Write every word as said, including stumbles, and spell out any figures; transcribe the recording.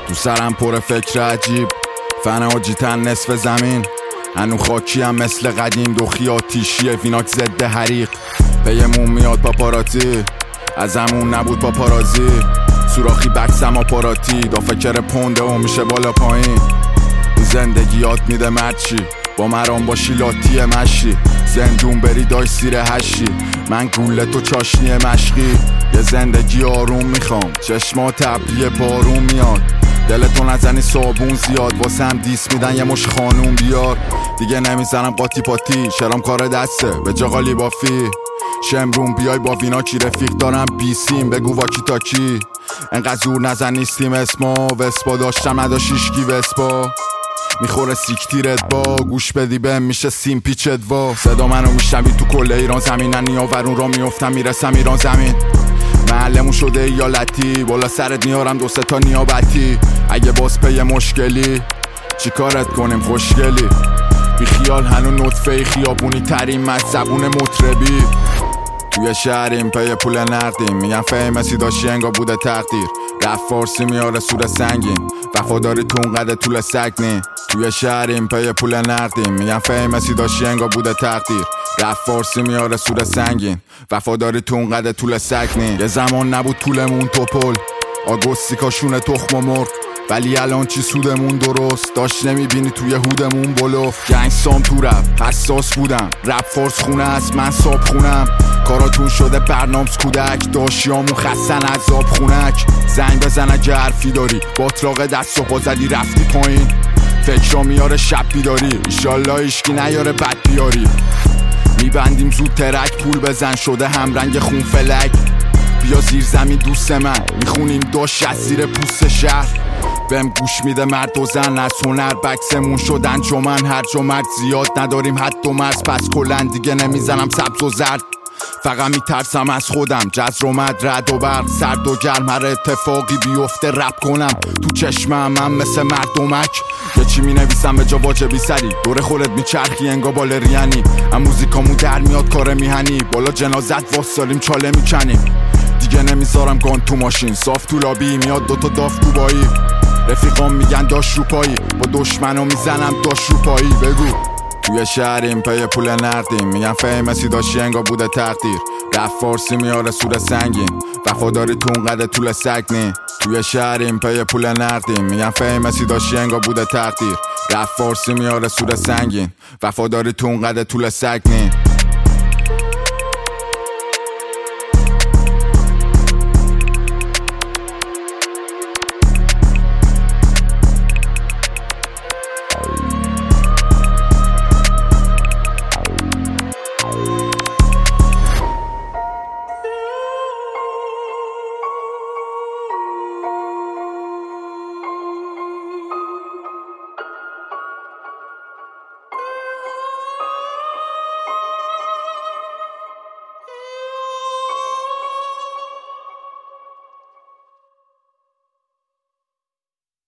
تو سرم پر فکر عجیب، فن آجیتن نصف زمین، هنو خاکی هم مثل قدیم، دوخی آتیشیه ویناک ضد حریق. پیمون میاد پاپاراتی، ازمون نبود پاپارازی، سوراخی بکسم آپاراتی، دا فکر پونده و میشه بالا پایین. زندگی یاد میده مرچی، با مرام باشی لاتی مشی، زندون بری دای سیر هشی، من گوله تو چاشنی مشقی. یه زندگی آروم میخوام، چشما تبلیه بارون میاد، دلتو نزنی صابون زیاد، واسه هم دیس میدن یه مش خانوم بیار. دیگه نمیزنم قاطی پاتی، شرام کار دسته به جا قالی بافی، شمرون بیای با ویناکی رفیق دارم بیسیم، بگو واکی تاکی. انقدر زور نزن نیستیم اسما، وسپا داشتم نداشیشکی وسپا، میخوره سیکتیرت با گوش بدی بهم میشه سیم پیچت وا. صدا منو میشنوی تو کل ایران زمینن، نیاورون را میفتم میرسم ایران زمین، محلمون شده ایالتی، بالا سرت میارم دو سه تا نیابتی. اگه باز پی مشکلی چی کارت کنیم خوشگلی، بی خیال هنو نطفه خیابونی ترین از زبون مطربی. توی شهریم پی پول نقدیم، میگن فیمسی داشتی انگا بوده تقدیر، رفت فارسی میاره سور سنگین، وفاداری تو اون قده طول سگ نی. توی شهریم پی پول نقدیم، میگن فیمسی داشتی انگا بوده تقدیر، رفت فارسی میاره سور سنگین، وفاداری تو اون قده طول سگ نی. یه زمان نبود طولمون توپل، آگوستی کاشونه تخم و مرغ، ولی الان چی سودمون درست، داشت نمیبینی توی هودمون بلو. جنگ سام تو رپ حساس بودم، رپ فارس خونه است من صاب خونم، کاراتون شده برنامس کودک، داشیامون خستن عذاب خونک. زنگ بزن اگه حرفی داری، باطلاق دست و پا زدی رفتی پایین، فکرا میاره شب بیداری، ایشالله ایشکی نیاره بد بیاری. میبندیم زود ترک، پول بزن شده همرنگ خون فلک، بیا زیر زمین دوست من، میخونیم داشت از زیر پوست شهر. بهم گوش میده مرد و زن، از هنر بکسمون شدن جمن، هر جا مرد زیاد نداریم حد و مرز، پس کلن دیگه نمیزنم سبز و زرد، فقط میترسم از خودم، جزر اومد رد و برق، سرد و گرم هر اتفاقی بیفته رپ کنم تو چشمم، من مثل مردمک یه چی مینویسم به جا واجبی سری، دور خودت میچرخی انگا بالریانی، هم موزیکامون در میاد کار میهنی، بالا جنازت واسالیم چاله میکنیم، دیگه نمیذارم گان تو ماشین، صاف تو لابی میاد دوتا داف تو بایی، رفیقام میگن داش رو پایی، با دشمنو میزنم داش رو پایی. بگو توی شهریم پی پول نقدیم، میگن فیمسی داشتی انگا بوده تقدیر، رفت فارسی میاره سور سنگین، وفاداری تو اون قده طول سگ نی. توی شهریم پی پول نقدیم، میگن فیمسی داشتی انگا بوده تقدیر، رفت فارسی میاره سور سنگین، وفاداری تو اون قده طول سگ نی.